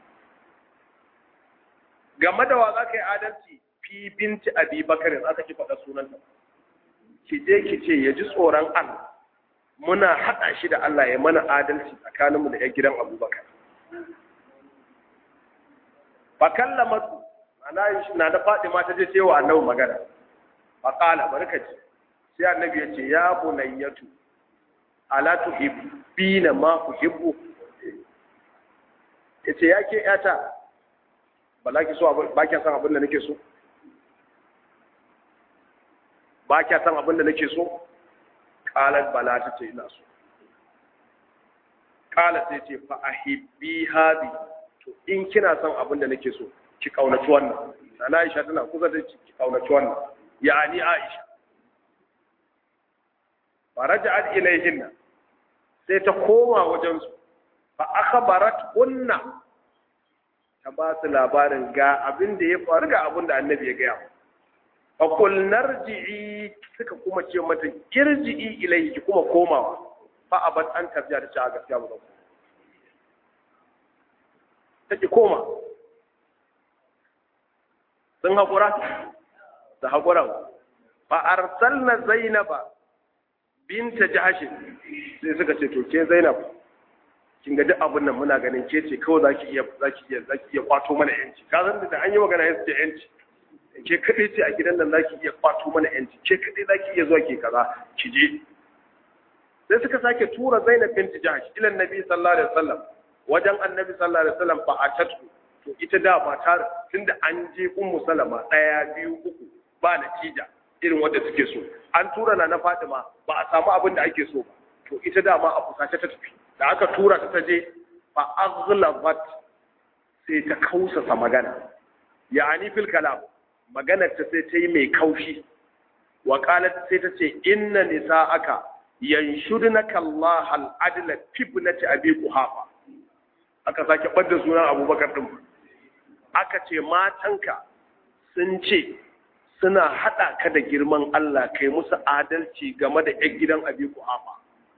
Game da wa za ka yi adalci fi binti Abi Bakar, za ka ki faɗa sunanta. Kice ya ji tsoron Allah, muna hada shi da Allah ya mana adalci tsakaninmu da 'yan gidan Abubakar. Fa kallamatu na da Fatima ta je cewa annabi magana. Fa qala barkaci. Sai annabi ya ce ya bunayyatu ala tuhibbina ma uhibbu. Yace yake yata ba ki so ba ki san abin da nake so. Ba ki san abin da nake so? Qalat bala ta ce ina so. Qala sai ce fa ahibbi hadi, to in kina son abin da nake so ki kaunaci wannan. Nana Aisha tana kusa da ki kaunaci wannan, yani Aisha. Faraja'at ilayhinna, sai ta koma wajen su, fa akhbaratkunna, ta ba su labarin ga abin da ya faru ga abin da Annabi ya gaya. Fa qul narji'i, suka kuma ce mata irji'i ilayhi, ki kuma komawa. Fa abat an tafiya da ta gaskiya ba. Take koma. Sun haƙura? Da haƙura. Fa arsalna Zainaba binta Jahash, sai suka ce to ke Zainab, kin ga duk abin nan muna ganin ke ce kawai zaki iya kwato mana yanci. Ka san da an yi magana yanzu da yanci. Ke kadai ce a gidan nan zaki iya kwato mana yanci. Ke kadai zaki iya zuwa ke kaza, ki je. Sai suka sake tura Zainab binta Jahash ila Annabi sallallahu alaihi wasallam, wajen Annabi sallallahu alaihi wasallam fa atatu. To ita da ba ta tunda an je Ummu Salama 1 2 3 ba natija irin wanda suke so, an tura na Fatima ba a samu abin da ake so ba, to ita da ma a fusace ta tafi. Da aka tura ta je fa aghlabat, sai ta kausasa magana, ya'ani fil kalam, maganar ta sai ta yi mai kaushi. Wa qalat, sai ta ce inna nisa'aka yanshudnaka Allah al-adla fi ibnati Abi Quhafa. Aka sake ɓadda sunan Abubakar ɗin. Aka ce matanka sun ce suna haɗa ka da girman Allah kai musu adalci game da ‘yan gidan Abi Quhafa.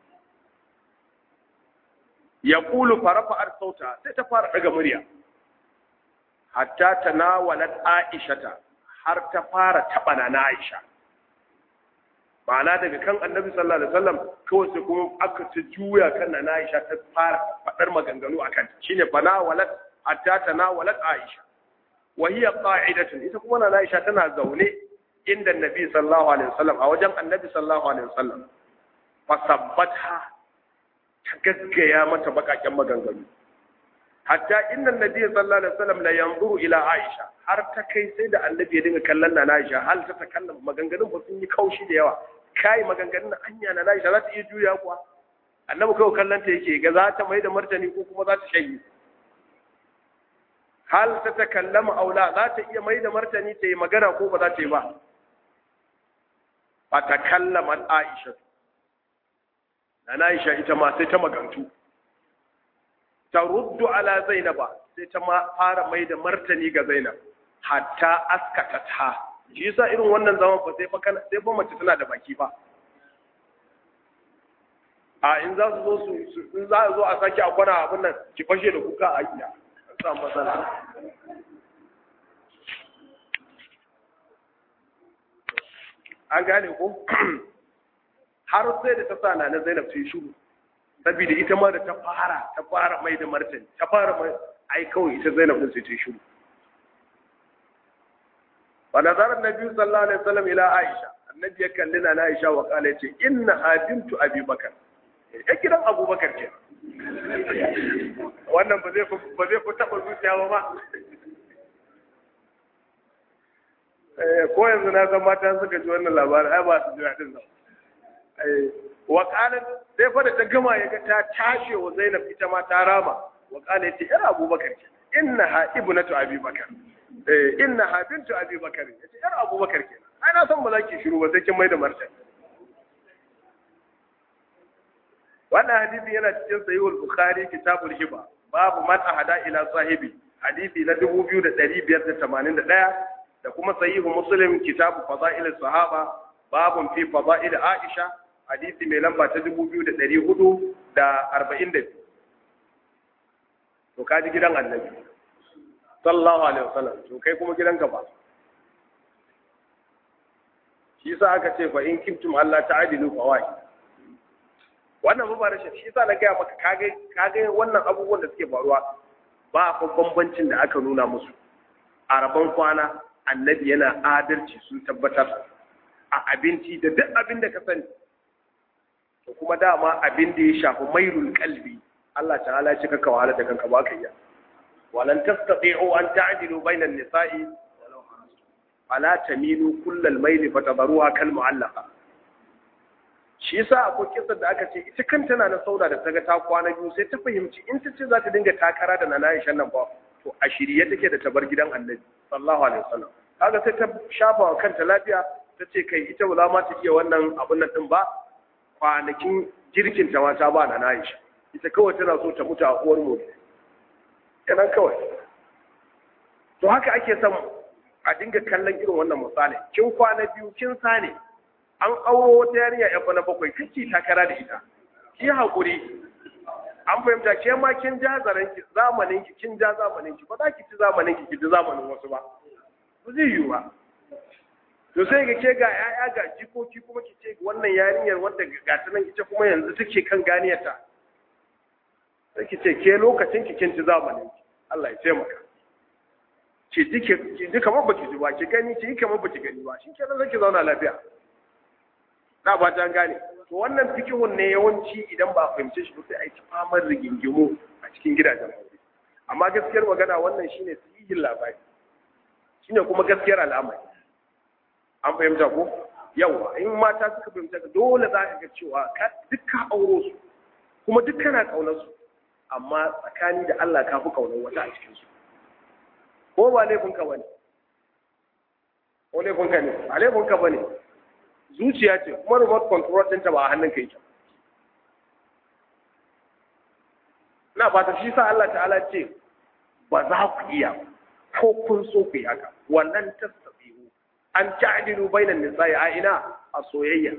Ya ƙulu farafa'ar sauta, sai ta fara ɗaga murya. Hatta ta nawalat Aishata, har ta fara taɓa na Aisha. Ma'ana daga kan Annabi sallallahu alaihi wasallam kawai sai kuma aka ta juya kan na Aisha, ta fara faɗar maganganu akan shine fanawalat hatta tanawalat Aisha wa hiya qa'idatun, ita kuma na Aisha tana zaune inda Annabi sallallahu alaihi wasallam, a wajen Annabi sallallahu alaihi wasallam. Fa sabbatha, ta gaggaya mata bakaken maganganu. Hatta inna Annabi sallallahu alaihi wasallam la yanzuru ila Aisha, har ta kai sai da Annabi ya dinga kallon na Aisha, hal ta kallon maganganun ba sun yi kaushi da yawa. Kai maganganun anya na Aisha za ta iya juya kuwa? Annabi kawai kallon ta yake ga za ta mai da martani ko kuma za ta shanye. Hal ta takallama aula, za ta iya mai da martani ta yi magana ko ba za ta yi ba? Fa takallamat Aisha. Na Aisha ita ma sai ta magantu. Ta ruddu ala Zainaba, sai ta fara mai da martani ga Zainab, hatta askata ta. Shi yasa irin wannan zaman fa sai fa mace tana da baki fa. A in za su zo in za a zo a saki a kwana abin nan ki fashe da kuka a gida. An samu matsala. An gane ko? Har sai da ta sa na Zainab ta yi shuru. Saboda ita ma da ta fara mai da martani, ta fara mai ai kawai ita Zainab din sai ta yi shuru. Wa nazara Annabi sallallahu alaihi wasallam ila Aisha, Annabi ya kalli na Aisha wa kala yace inna bintu Abi Bakar, ya gidan Abubakar ce wannan ba zai fi taɓa zuciya ba ko yanzu na san mata suka ji wannan labarin ai ba su ji daɗin nan wakalan sai fa da ta gama ya ga ta tashe wa Zainab ita ma ta rama wakala yace yar Abubakar ce innaha ibnatu Abi Bakar innaha bintu Abi Bakar yace yar Abubakar ke ai na san ba za ki shiru ba sai kin mai da martani wannan hadisi yana cikin sahihul Bukhari kitabul hiba babu man ahada ila sahibi hadisi na 2581 da kuma sahihu Muslim kitabu fadail sahaba babun fi fadail Aisha hadisi mai lamba ta 2442 to kaji gidan Annabi sallallahu alaihi wasallam to kai kuma gidan gaba shi yasa aka ce fa in kuntum Allah ta'dilu fawahi wannan ba rashin shi yasa na ga maka kage wannan abubuwan da suke faruwa ba bambancin da aka nuna musu a rabon kwana Annabi yana adalci sun tabbatar a abinci da duk abin da ka sani to kuma dama abin da ya shafi mailul qalbi Allah ta'ala ya cika ka wahala da kanka ba ka iya walan tastati'u an ta'dilu bainan nisa'i walau harastum fala tamilu kullal mayli fatadharuha kal mu'allaqa shi yasa akwai kisa da aka ce ita kanta na sauda da ta ga ta kwana biyu sai ta fahimci in ta ce za ta dinga takara da Nana Aisha nan ba to a shirye take da ta bar gidan Annabi sallallahu alaihi wasallam kaga sai ta shafa wa kanta lafiya ta ce kai ita ba za ma ta iya wannan abun nan din ba kwanakin girkin ta mata ba Nana Aisha ita kawai tana so ta mutu a uwar mu kenan kawai to haka ake son a dinga kallon irin wannan misali kin kwana biyu kin sane an auro wata yarinya yan bana bakwai kike takara da ita ki hakuri an fahimta ke ma kin ja zamanin ki kin ja zamanin ki ba za ki ci zamanin ki ji zamanin wasu ba ba zai yiwu ba to sai ga ke ga yaya ga jikoki kuma ki ce wannan yarinyar wanda ga ta nan ita kuma yanzu take kan ganiyarta sai ki ce ke lokacin ki kin ci zamanin ki Allah ya taimaka ki ji kamar baki ji ba ki gani ki kamar baki gani ba shi kenan zaki zauna lafiya na ba ta gane to wannan fikihun ne yawanci idan ba a fahimce shi ba sai a yi famar rigingimu a cikin gidajen aure amma gaskiyar magana wannan shine sahihin labari shine kuma gaskiyar al'amari an fahimta ko yawa in mata suka fahimta ka dole za ka ga cewa dukkan auro su kuma dukkan na kaunar su amma tsakani da Allah ka fi kaunar wata a cikin su ko ba laifin ka bane ko laifin ka ne ba laifin ka bane zuciya ce kuma remote control ɗinta ba a hannun ka yake na fata shi sa Allah ta'ala ce ba za ku iya ko kun so ku yi haka wannan tasabihu an ta'dilu bainan nisa'i a ina a soyayya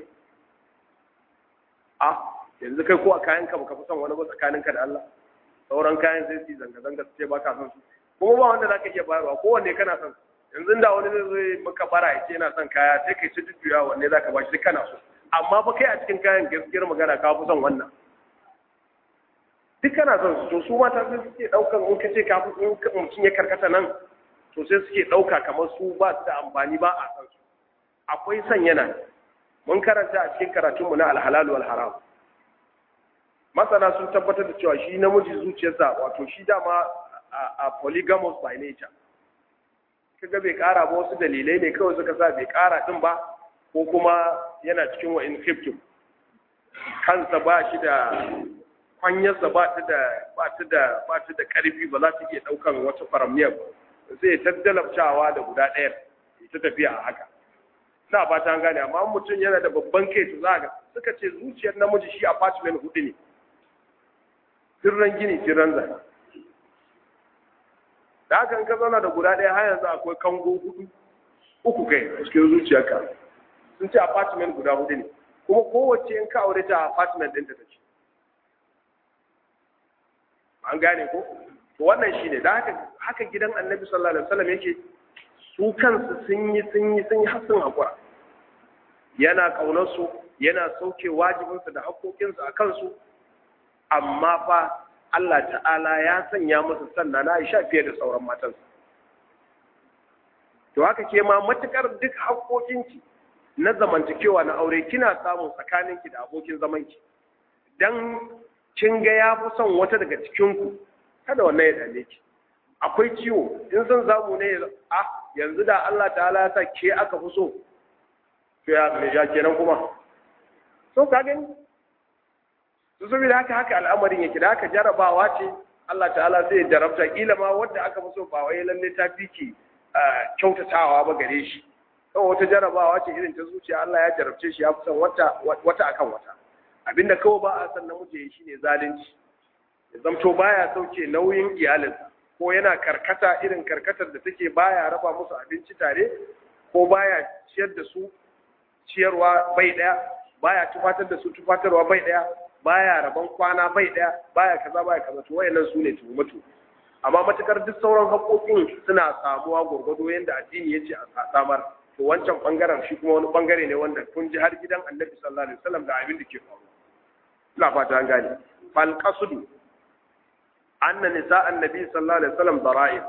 yanzu kai ko a kayan ka baka fi son wani ba tsakanin ka da Allah sauran kayan sai su zanga zanga su ce ba ka son su kuma ba wanda zaka iya bayarwa ko wanne kana son yanzu da wani zai zo maka bara ya ce yana son kaya sai kai ci jujjuya wanne zaka ba shi duk kana so amma fa kai a cikin kayan gaskiyar magana ka fi son wannan duk kana son su to su mata sai suke daukan in ka ce ka fi in mutum ya karkata nan to sai suke dauka kamar su ba su da amfani ba a san su akwai son yana mun karanta a cikin karatunmu na alhalal wal haram masana sun tabbatar da cewa shi namiji zuciyarsa wato shi dama a polygamous by nature kaga bai kara ba wasu dalilai ne kawai suka sa bai kara din ba ko kuma yana cikin wa infective kansa ba shi da kwanyarsa ba ta da karfi ba za ta iya daukan wata faramniyar ba zai taddalabcawa da guda ɗaya ta tafiya a haka na ba ta gane amma mutum yana da babban kai to za ga suka ce zuciyar namiji shi apartment hudu ne sirran gini sirran zai da haka in ka zauna da guda ɗaya har yanzu akwai kango uku kai a cikin zuciyarka sun ce apartment guda hudu ne kuma kowace in ka aure ta apartment ɗinta ta ce an gane ko to wannan shine da haka gidan annabi sallallahu alaihi wasallam yake su kansu sun yi hasin hakura yana kaunar su yana sauke wajibinsu da haƙoƙinsu a kansu amma fa Allah ta'ala ya sanya masa sanna na Aisha fiye da sauran matansa to haka ke ma matukar duk haƙoƙinki na zamantakewa na aure kina samu tsakaninki da abokin zamanki dan kin ga ya fi son wata daga cikin ku kada wannan ya dame ki. Akwai ciwo in san zamu ne yanzu da Allah ta'ala ya sa ke aka fi so to ya kenan kuma so ka gani to saboda haka al'amarin yake da haka jarabawa ce Allah ta'ala zai jarabta kila ma wanda aka fi so ba wai lalle ta fiki kyautatawa ba gare shi kawai wata jarabawa ce irin ta zuciya Allah ya jarabce shi ya fi son wata akan wata abinda kawai ba a san namiji shine zalunci ya zamto baya sauke nauyin iyalinsa ko yana karkata irin karkatar da take baya raba musu abinci tare ko baya ciyar da su ciyarwa bai daya baya tufatar da su tufatarwa bai daya baya raban kwana bai daya baya kaza to wayannan su ne tuhumatu amma matukar duk sauran haƙoƙin suna samuwa gurgudu yanda addini yace a samar to wancan bangaren shi kuma wani bangare ne wanda kun ji har gidan Annabi sallallahu alaihi wasallam da abin da ke faruwa ina fata an gane fal qasdu anna nisa annabi sallallahu alaihi wasallam dara'ir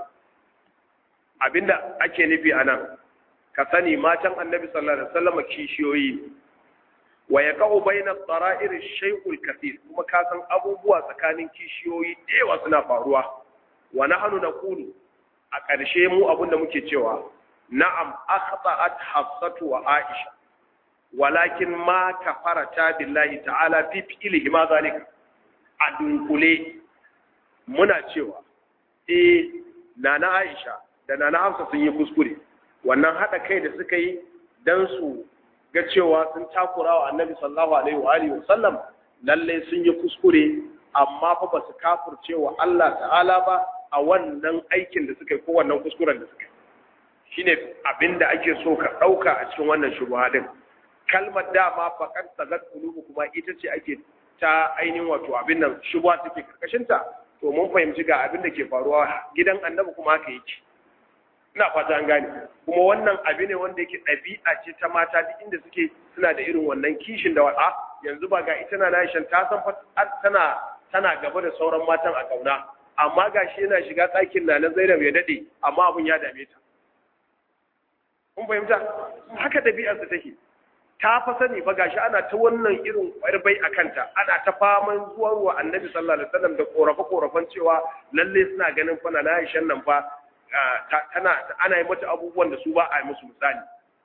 abinda ake nufi anan ka sani matan annabi sallallahu alaihi wasallam kishiyoyi wa yaqau bayna dara'ir shay'ul kathir kuma ka san abubuwa tsakanin kishiyoyi da yawa suna faruwa wa nahnu naqulu a ƙarshe mu abinda muke cewa na'am akhta'at hafsatu wa aisha walakin ma kafarata billahi ta'ala fi fi'lihi ma zalika adunkule muna cewa nana Aisha da nana Hafsa sun yi kuskure wannan hada kai da suka yi dan su ga cewa sun takura wa Annabi sallallahu alaihi wa alihi wasallam lalle sun yi kuskure amma fa ba su kafirce wa Allah ta'ala ba a wannan aikin da suka yi ko wannan kuskuren da suka yi shine abinda ake so ka dauka a cikin wannan shubha din kalmar dama faqad tagat qulubu kuma ita ce ake ta ainihin wato abin nan shubha take karkashin ta to mun fahimci ga abin da ke faruwa gidan Annabi kuma haka yake ina fata an gane kuma wannan abin ne wanda yake ɗabi'a ce ta mata duk inda suke suna da irin wannan kishin da wada yanzu ba ga ita na Aisha ta san tana gaba da sauran matan a kauna amma gashi yana shiga ɗakin na Zainab ya dade amma abun ya dame ta kun fahimta haka ɗabi'arsa take ta fa sani fa gashi ana ta wannan irin kwarbai a kanta ana ta faman zuwa wa Annabi sallallahu alaihi wasallam da korafe-korafen cewa lalle suna ganin fa na Aisha nan fa ana yi mata abubuwan da su ba a yi musu misali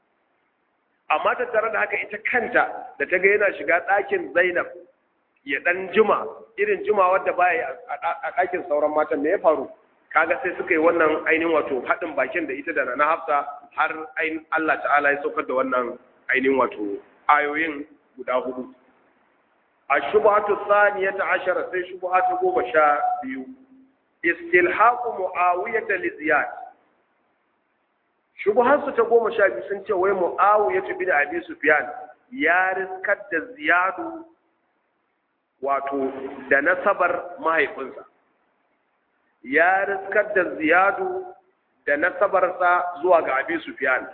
amma ta tare da haka ita kanta da ta ga yana shiga ɗakin Zainab ya dan jima irin jima wadda baya a ɗakin sauran matan da ya faru kaga sai suka yi wannan ainihin wato haɗin bakin da ita da na Hafsa har ainihin Allah ta'ala ya saukar da wannan ainihin wato ayoyin guda hudu ashubhatu thaniyata ashara sai shubhatu 12 istilhaqu muawiyah li ziyad shubhatu ta 12 sun ce wai muawiyah bin abi sufyan ya riskar da ziyadu wato da nasabar mahaifinsa ya riskar da ziyadu da nasabarsa zuwa ga abi sufyan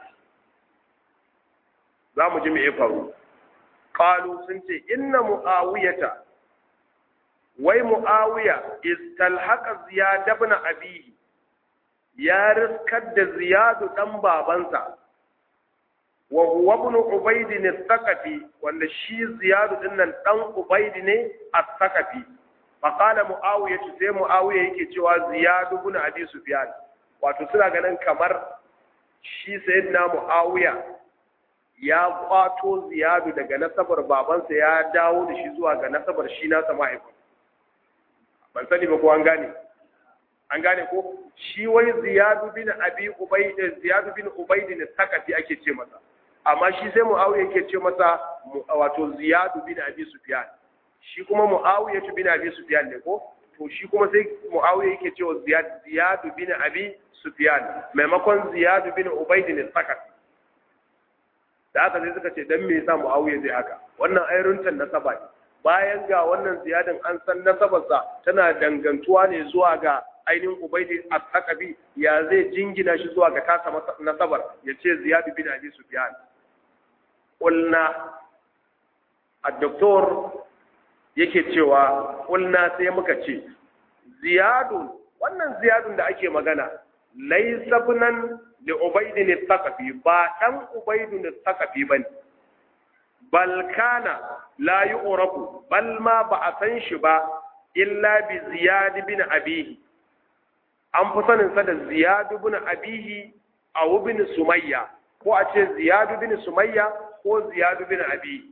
za mu ji me ya faru qalu sun ce inna muawiyata wai muawiya istalhaqa ziyad ibn abihi ya riskar da ziyad dan babansa wa huwa ibn ubayd al-thaqafi wanda shi ziyad din nan dan ubayd ne al-thaqafi fa qala muawiya sai muawiya yake cewa ziyad ibn abi sufyan wato suna ganin kamar shi sayyidina muawiya ya kwato ziyadu daga nasabar babansa ya dawo da shi zuwa ga nasabar shi nasa mahaifin ban sani ba ko an gane ko shi wai ziyadu bin ubayd ne sakati ake ce masa amma shi sai muawiya yake ce masa wato ziyadu bin abi sufyan shi kuma muawiya bin abi sufyan ne ko to shi kuma sai muawiya yake cewa ziyadu bin abi sufyan maimakon ziyadu bin ubayd ne sakati da haka sai suka ce dan me yasa Muawiya zai haka wannan ayruntan nasaba ne bayan ga wannan ziyadin an san nasabarsa tana dangantuwa ne zuwa ga ainihin Ubaydi as-Saqafi ya zai jingina shi zuwa ga tasa nasabar yace Ziyad bin Abi Sufyan qulna ad-doktor yake cewa qulna sai muka ce ziyadun wannan ziyadun da ake magana laysa bunan li ubaydin al-thaqafi ba dan ubaydin al-thaqafi bane bal kana la yu'rafu bal ma ba a san shi ba illa bi ziyad bin abihi an fi sanin sa da ziyad bin abihi aw bin sumayya ko a ce ziyad bin sumayya ko ziyad bin abihi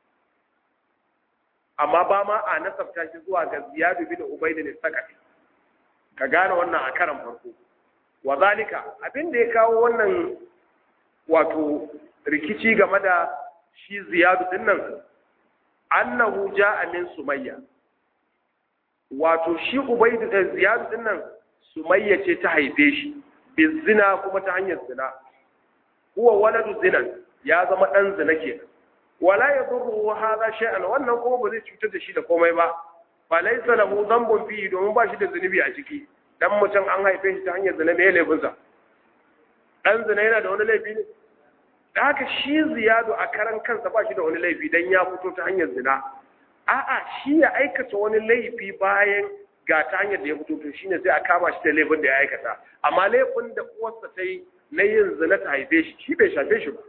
amma ba ma a nasabta shi zuwa ga ziyad bin ubayd ne sakati ka gane wannan a karan farko wa zalika abin da ya kawo wannan wato rikici game da shi ziyadu din nan annahu ja'a min sumayya wato shi ubaydu da ziyadu din nan sumayya ce ta haife shi bizina kuma ta hanyar zina huwa waladu zinan ya zama dan zina kenan wala yadurru hadha shay'an wannan kuma ba zai cutar da shi da komai ba fa laysa lahu dhanbun fihi domin ba shi da zunubi a ciki dan mutum an haife shi ta hanyar zina me laifinsa dan zina yana da wani laifi ne da haka shi ziyadu a karan kansa ba shi da wani laifi dan ya fito ta hanyar zina a'a shi ya aikata wani laifi bayan ga ta hanyar da ya fito to shine sai a kama shi da laifin da ya aikata amma laifin da uwarsa ta yi na yin zina ta haife shi shi bai shafe shi ba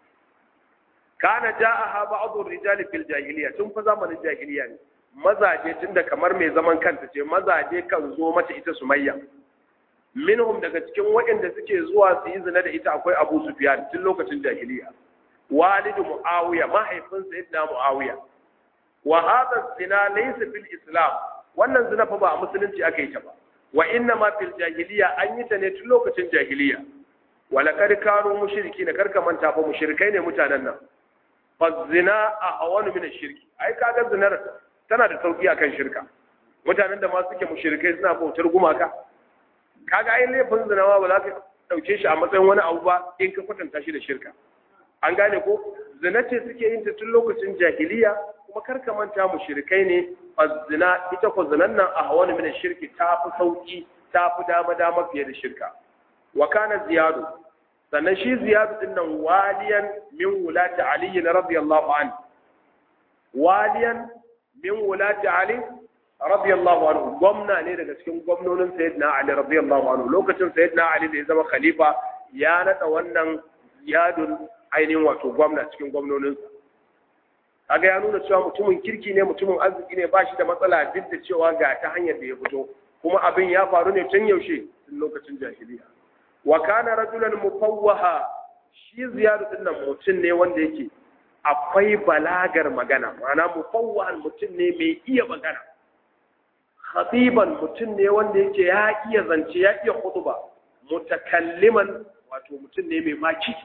kana ja'aha ba'd ar-rijali fil jahiliya tun fa zamanin jahiliya ne mazaje tunda kamar mai zaman kanta ce mazaje kan zo mata ita Sumayya minhum daga cikin waɗanda suke zuwa su yi zina da ita akwai Abu Sufyan tun lokacin jahiliya walidu Muawiya mahaifin sayyidina Muawiya wa hadha zina laysa fil islam wannan zina fa ba a musulunci aka yi ta ba wa inna ma fil jahiliya an yi ta ne tun lokacin jahiliya wala kad kanu mushrikina karka manta fa mushrikai ne mutanen nan fa zina ahwanu min ash-shirki ai kaga zinar tana da sauki akan shirka mutanen da ma suke mushrikai suna bautar gumaka kaga ai laifin zinawa ba za ka dauke shi a matsayin wani abu ba in ka kwatanta shi da shirka an gane ko zina ce suke yin ta tun lokacin jahiliya kuma kar ka manta mushrikai ne zina ita ko zinan nan ahwanu min ash-shirki ta fi sauki ta fi dama fiye da shirka wa kana ziyadu sannan shi ziyadu din nan waliyan min wulati ali radiyallahu anhu waliyan min wulati ali radiyallahu anhu gwamna ne daga cikin gwamnonin sayyidina ali radiyallahu anhu lokacin sayyidina ali da ya zama khalifa ya nada wannan ziyadun ainihin wato gwamna cikin gwamnoninsa kaga ya nuna cewa mutumin kirki ne mutumin arziki ne ba shi da matsala duk da cewa ga ta hanyar da ya fito kuma abin ya faru ne tun yaushe tun lokacin jahiliya wa kana rajulan mufawwaha shi ziyadu din nan mutum ne wanda yake akwai balagar magana ma'ana mufawwahan mutum ne mai iya magana khatiban mutum ne wanda yake ya iya zance ya iya khutba mutakalliman wato mutum ne mai maki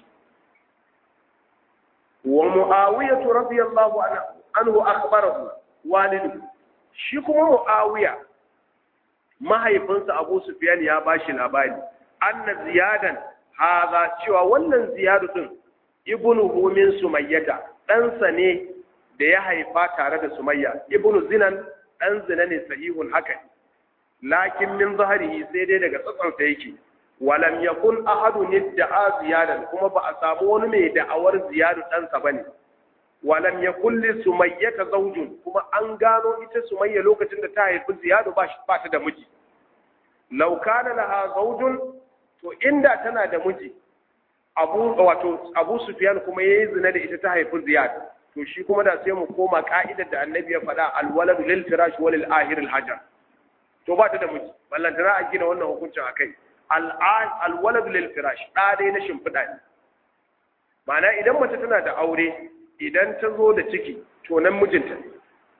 wa muawiyah radiyallahu anhu akhbarahu walidu shi kuma muawiya mahaifinsa abu sufyan ya bashi labari anna ziyadan hadha cewa wannan ziyadu din ibnuhu min sumayyata ɗansa ne da ya haifa tare da sumayya ibnu zinan ɗan zina ne sahihun haka lakin min zaharihi sai dai daga tsatsansa yake walam yakun ahadun yad'a ziyadan kuma ba a samu wani mai da'awar ziyadu ɗansa bane walam yakun li sumayyata zawjun kuma an gano ita sumayya lokacin da ta haifi ziyadu ba ta da miji law kana laha zawjun to inda tana da miji Abu Sufyan kuma yayi zina da ita ta haifi Ziyad to shi kuma da sai mu koma ka'idar da Annabi ya faɗa alwalad lil firash wa lil ahir al hajar to ba ta da miji ballan tana a gina wannan hukuncin akai alwalad lil firash da dai na shimfida ne ma'ana idan mace tana da aure idan ta zo da ciki to nan mijinta ne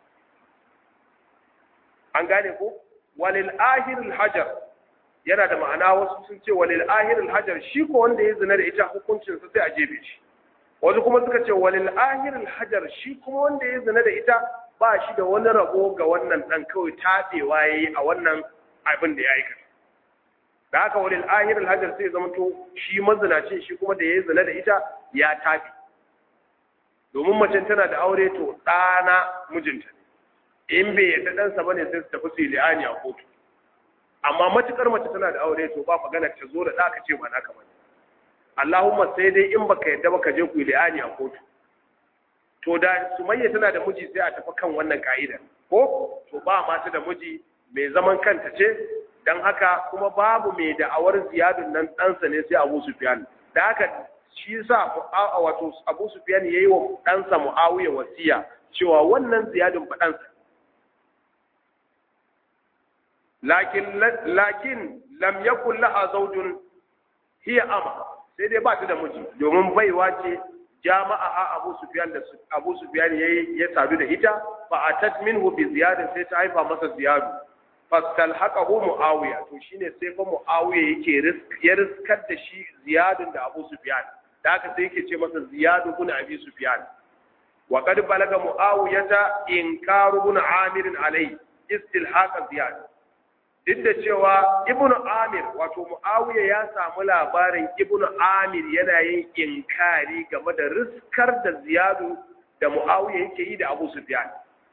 an gane ko walil ahir al hajar yana da ma'ana wasu sun ce walil ahiril hajar shi ko wanda ya zina da ita hukuncin sa sai a jebe shi wasu kuma suka ce walil ahiril hajar shi kuma wanda ya zina da ita ba shi da wani rabo ga wannan dan kawai tabewa yayi a wannan abin da ya aikata da haka walil ahiril hajar sai zama to shi mazinaci shi kuma da ya zina da ita ya tabi domin mace tana da aure to ɗana mijinta ne in bai yarda ɗansa bane sai su tafi su yi li'ani a kotu amma matukar mace tana da aure to ba magana ta zo da ɗaka ce ba naka bane Allahumma sai dai in baka yadda baka je ku yi li'ani a kotu to da Sumayya tana da miji sai a tafi kan wannan ka'ida ko to ba mata da miji mai zaman kanta ce dan haka kuma babu mai da'awar ziyadun nan ɗansa ne sai Abu Sufyan da haka shi yasa wato Abu Sufyan yayi wa ɗansa Muawiya wasiya cewa wannan Ziyadun fa ɗansa lakin lam yakul laha zawjun hiya ama sai dai ba ta da miji domin baiwa ce jama'a Abu Sufyan ya sadu da ita fa atat minhu bi Ziyad sai ta haifa masa Ziyad fastalhaqahu Muawiya to shine sai fa Muawiya yake ya riskar da shi Ziyad da Abu Sufyan da haka sai yake ce masa Ziyad ibn Abi Sufyan wa qad balaga Muawiyata inkaru ibn Amir alai istilhaq Ziyad duk da cewa Ibn Amir wato Muawiya ya samu labarin Ibn Amir yana yin inkari game da riskar da Ziyadu da Muawiya yake yi da Abu Sufyan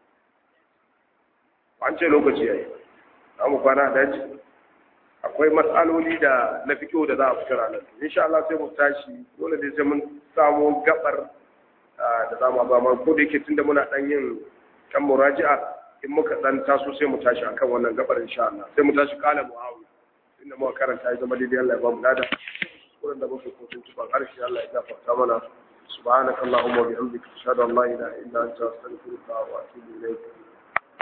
an ce lokaci yayi mu kwana daji akwai matsaloli da na fito da za a fitar nan insha Allah sai mu tashi dole dai sai mun samu gabar da za mu ba ko da yake tunda muna dan yin kan muraji'a in muka dan taso sai mu tashi akan wannan gabar insha Allah sai mu tashi kala Muawiya inda muka karanta ya zama daidai Allah ya ba mu lada wurin da muke kotun tuban harshe Allah ya gafarta mana subhanakallahumma wa bihamdika ashhadu an la ilaha illa anta astaghfiruka wa atubu ilayk